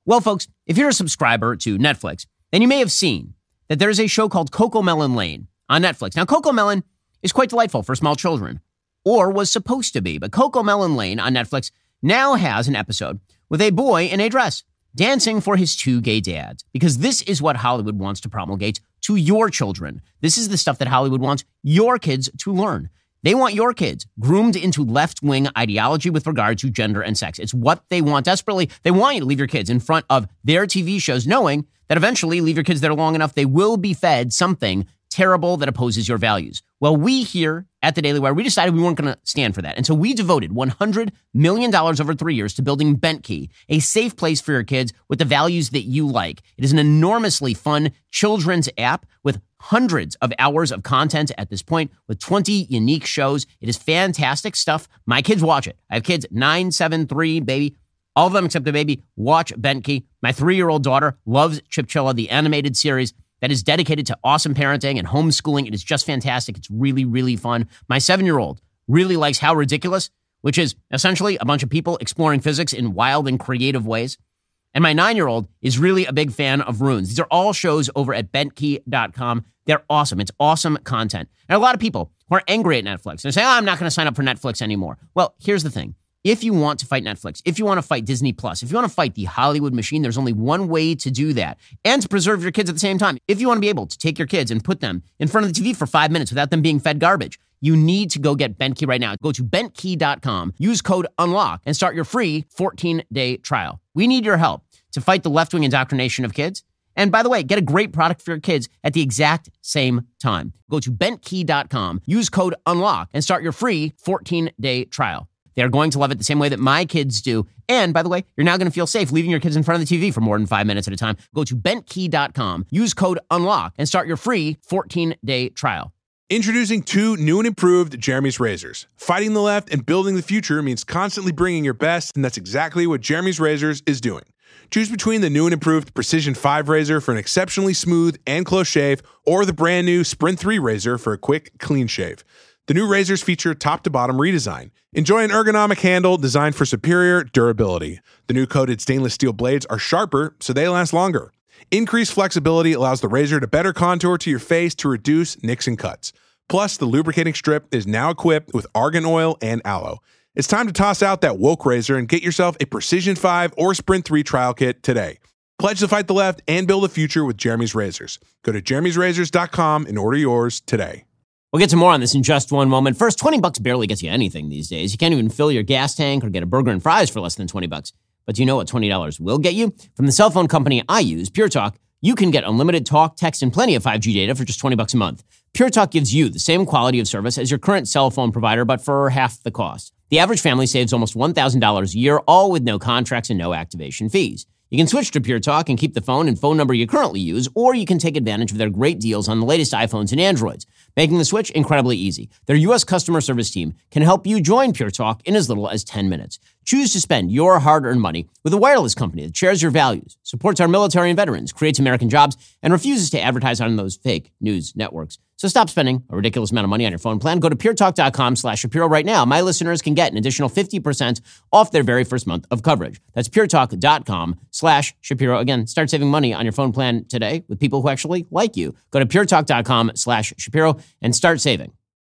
Well, folks, if you're a subscriber to Netflix, then you may have seen that there's a show called CoComelon Lane on Netflix. Now, CoComelon is quite delightful for small children, or was supposed to be, but CoComelon Lane on Netflix now has an episode with a boy in a dress dancing for his two gay dads, because this is what Hollywood wants to promulgate to your children. This is the stuff that Hollywood wants your kids to learn. They want your kids groomed into left-wing ideology with regard to gender and sex. It's what they want desperately. They want you to leave your kids in front of their TV shows, knowing that eventually, leave your kids there long enough, they will be fed something terrible that opposes your values. Well, we here at the Daily Wire, we decided we weren't going to stand for that. And so we devoted $100 million over 3 years to building BentKey, a safe place for your kids with the values that you like. It is an enormously fun children's app with hundreds of hours of content at this point, with 20 unique shows. It is fantastic stuff. My kids watch it. I have kids 9, 7, 3, baby. All of them except the baby watch BentKey. My 3-year-old daughter loves Chipchilla, the animated series that is dedicated to awesome parenting and homeschooling. It is just fantastic. It's really, really fun. My 7-year-old really likes How Ridiculous, which is essentially a bunch of people exploring physics in wild and creative ways. And my 9-year-old is really a big fan of Runes. These are all shows over at bentkey.com. They're awesome. It's awesome content. And a lot of people who are angry at Netflix, they're saying, I'm not going to sign up for Netflix anymore. Well, here's the thing. If you want to fight Netflix, if you want to fight Disney Plus, if you want to fight the Hollywood machine, there's only one way to do that and to preserve your kids at the same time. If you want to be able to take your kids and put them in front of the TV for 5 minutes without them being fed garbage, you need to go get BentKey right now. Go to bentkey.com, use code UNLOCK, and start your free 14-day trial. We need your help to fight the left-wing indoctrination of kids. And by the way, get a great product for your kids at the exact same time. Go to bentkey.com, use code UNLOCK, and start your free 14-day trial. They're going to love it the same way that my kids do. And by the way, you're now going to feel safe leaving your kids in front of the TV for more than 5 minutes at a time. Go to bentkey.com, use code UNLOCK, and start your free 14-day trial. Introducing 2 new and improved Jeremy's Razors. Fighting the left and building the future means constantly bringing your best, and that's exactly what Jeremy's Razors is doing. Choose between the new and improved Precision 5 razor for an exceptionally smooth and close shave, or the brand new Sprint 3 razor for a quick, clean shave. The new razors feature top-to-bottom redesign. Enjoy an ergonomic handle designed for superior durability. The new coated stainless steel blades are sharper, so they last longer. Increased flexibility allows the razor to better contour to your face to reduce nicks and cuts. Plus, the lubricating strip is now equipped with argan oil and aloe. It's time to toss out that woke razor and get yourself a Precision 5 or Sprint 3 trial kit today. Pledge to fight the left and build a future with Jeremy's Razors. Go to jeremy'srazors.com and order yours today. We'll get to more on this in just one moment. First, $20 barely gets you anything these days. You can't even fill your gas tank or get a burger and fries for less than $20. But do you know what $20 will get you? From the cell phone company I use, Pure Talk, you can get unlimited talk, text, and plenty of 5G data for just $20 a month. Pure Talk gives you the same quality of service as your current cell phone provider, but for half the cost. The average family saves almost $1,000 a year, all with no contracts and no activation fees. You can switch to Pure Talk and keep the phone and phone number you currently use, or you can take advantage of their great deals on the latest iPhones and Androids, making the switch incredibly easy. Their U.S. customer service team can help you join Pure Talk in as little as 10 minutes. Choose to spend your hard-earned money with a wireless company that shares your values, supports our military and veterans, creates American jobs, and refuses to advertise on those fake news networks. So stop spending a ridiculous amount of money on your phone plan. Go to puretalk.com/Shapiro right now. My listeners can get an additional 50% off their very first month of coverage. That's puretalk.com/Shapiro. Again, start saving money on your phone plan today with people who actually like you. Go to puretalk.com/Shapiro and start saving.